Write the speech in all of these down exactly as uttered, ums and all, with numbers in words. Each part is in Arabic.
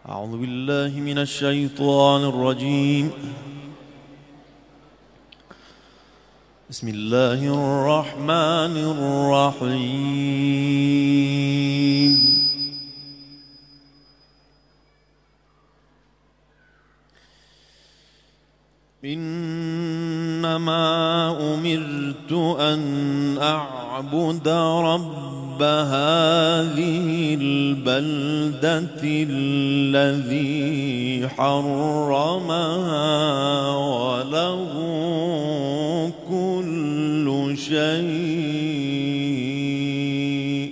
أعوذ بالله من الشيطان الرجيم. بسم الله الرحمن الرحيم. إنما أمرت أن أعبد رب هذه البلدة الذي حرمها وله كل شيء،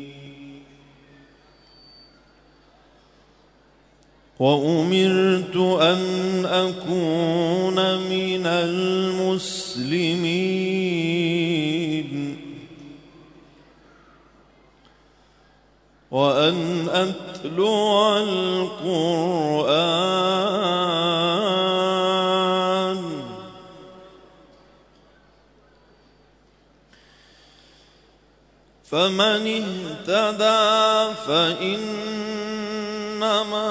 وأمرت أن أكون من المسلمين، وأن أتلو القرآن، فمن اهتدى فإنما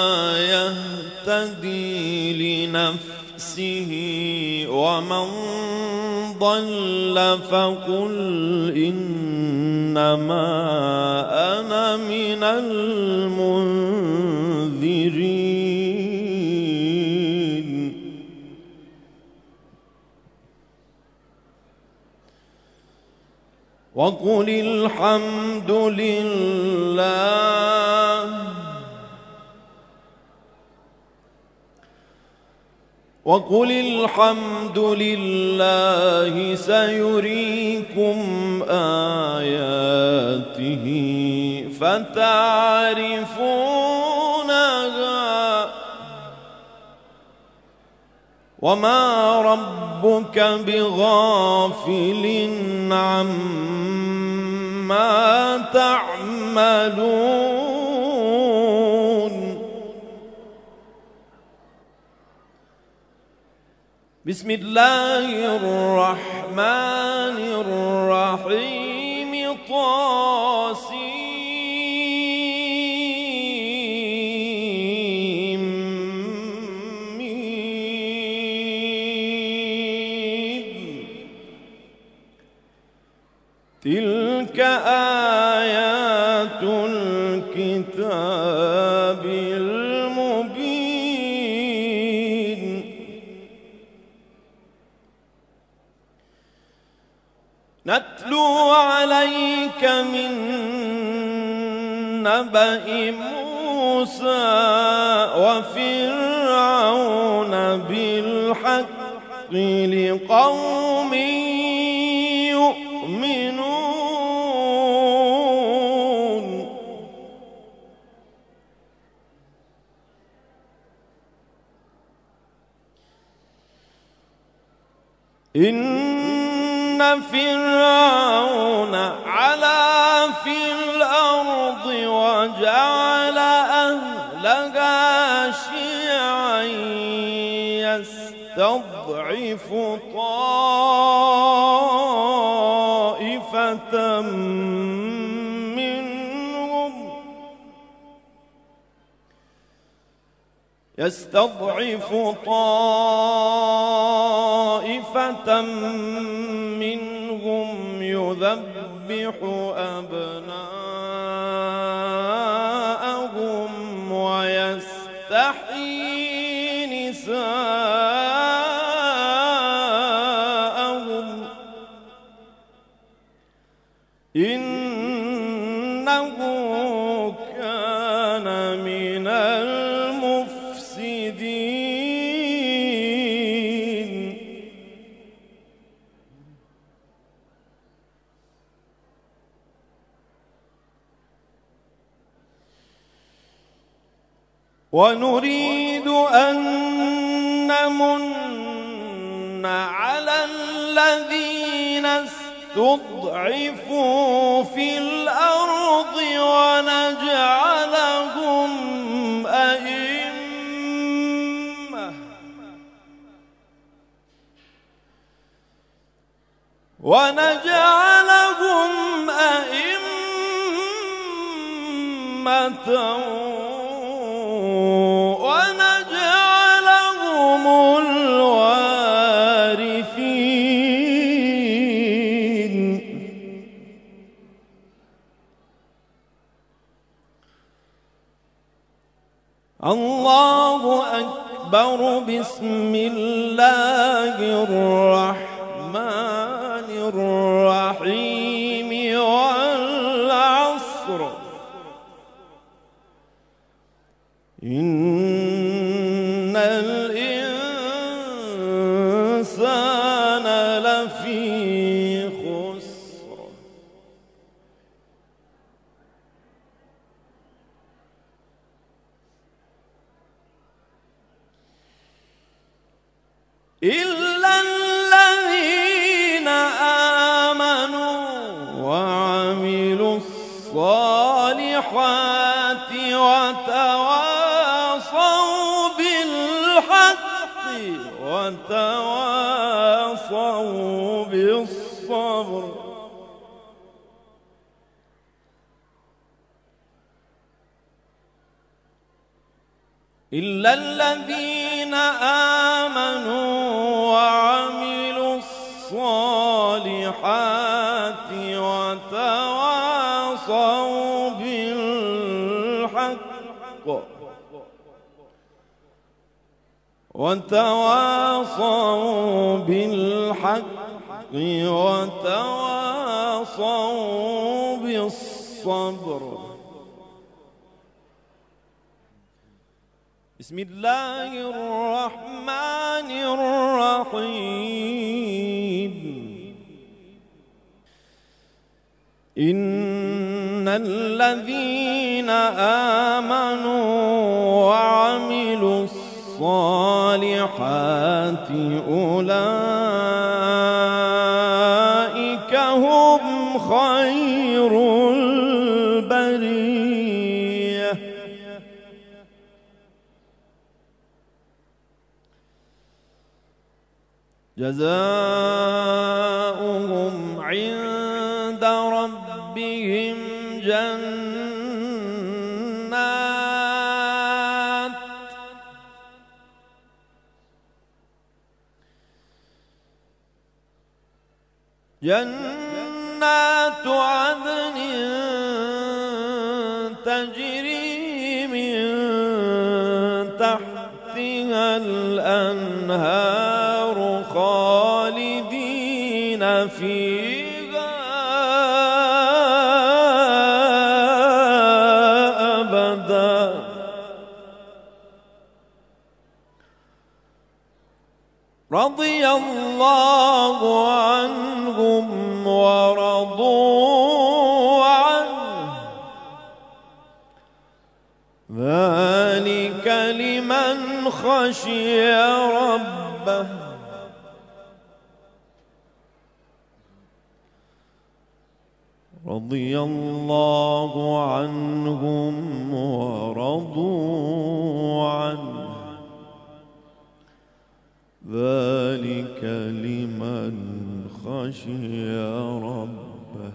يهتدي لنفسه، ومن ضل فقل إنما أنا من المنذرين. وقل الحمد لله وقل الحمد لله سيريكم آياته فتعرفونها، وما ربك بغافل عما تعملون. بسم الله الرحمن الرحيم. طاسيم تلك آيات الكتاب المبين. نتلو عليك من نبأ موسى وفرعون بالحق لقوم يؤمنون. إن فرعون علا في الأرض وجعل أهلها شيعا يستضعف طائفة منهم يستضعف طائفة منهم يذبح أبناءهم ويستحيي نساءهم، إنه كان من المفسدين. ونريد أن نمن على الذين استضعفوا في الأرض ونجعلهم أئمة ونجعلهم أئمة الله أكبر. بسم الله الرحمن الرحيم. والعصر إن الإنسان لفي خسر إلا الذين آمنوا وعملوا الصالحات وتواصوا بالحق وتواصوا بالصبر. إلا الذين آمنوا وعملوا الصالحات وتواصوا بالحق وتواصوا بالحق وتواصوا بالصبر. بسم الله الرحمن الرحيم. إن الذين آمنوا وعملوا الصالحات أولئك هم خير البرية. جزاؤهم عند ربهم جنات جنات عدن تجري من تحتها الأنهار خالدين فيها أبدا. رضي الله عنهم ورضوا عنه ذلك لمن خشي ربه. رضي الله عنهم ورضوا عنه ذلك لمن خشي ربه.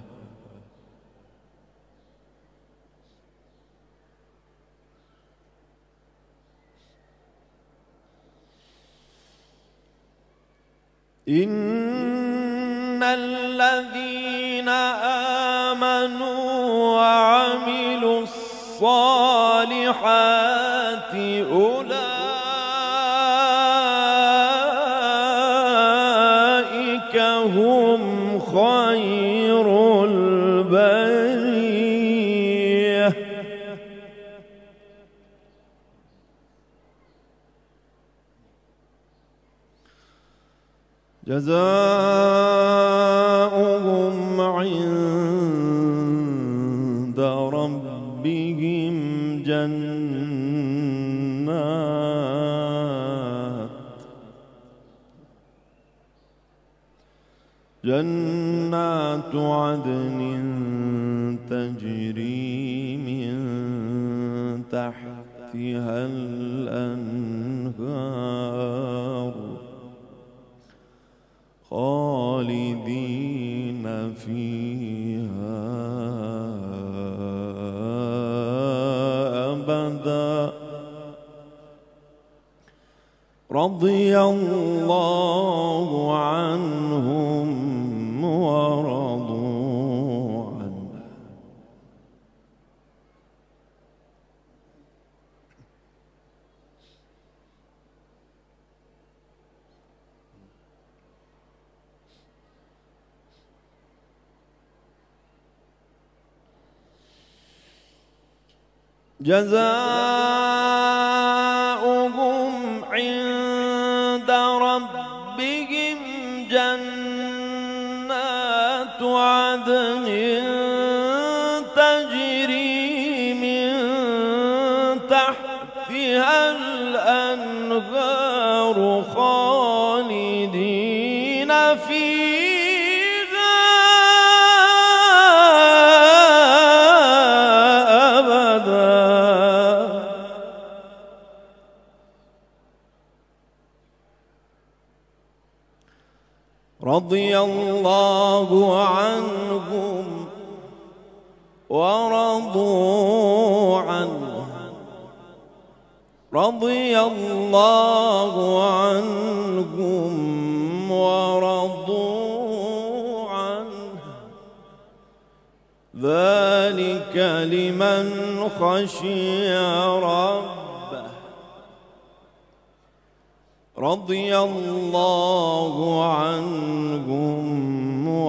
إن الذين آمنوا وعملوا الصالحات أولئك هم خير البرية. جزاؤهم عند ربهم جنات جنات عدن تجري من تحتها الأنهار خالدين فيها أبدا. رضي الله عنهم ورضوا عنه جزاؤهم عند ربهم جنات عدن تجري من تحتها الأنهار خالدين فيها أبدا. رضي الله عنهم ورضوا عنه رضي الله عنهم ورضوا عنه ذلك لمن خشي ربه. رضي الله عنهم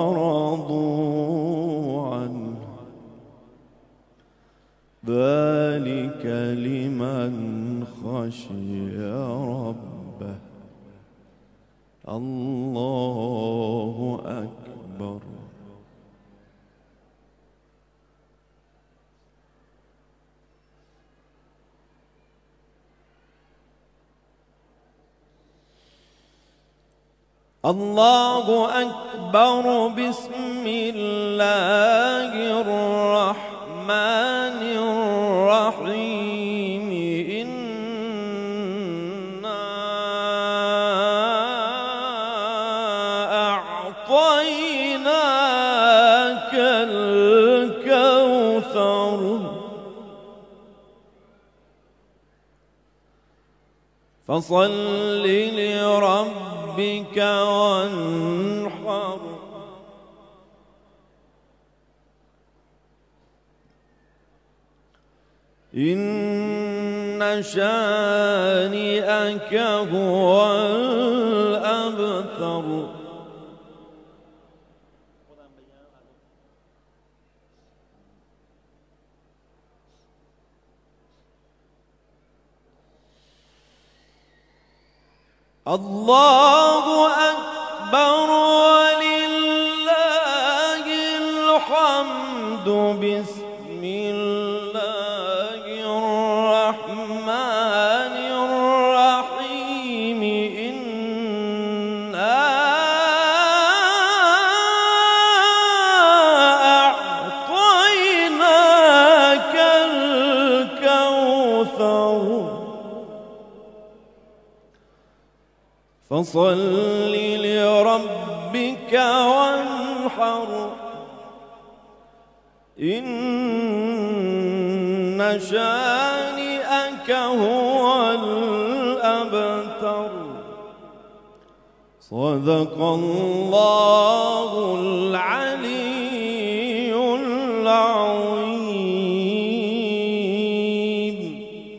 ورضوا عنه ذلك لمن خشي ربه. الله أكبر. الله أكبر. بسم الله الرحمن الرحيم. إنا أعطيناك الكوثر فصل لربك وانحر. إن شانئك هو الأبتر. الله أكبر ولله الحمد. بسم الله الرحمن الرحيم. إنا أعطيناك الكوثر فصل لربك وانحر. إن شانئك هو الأبتر. صدق الله العلي العظيم.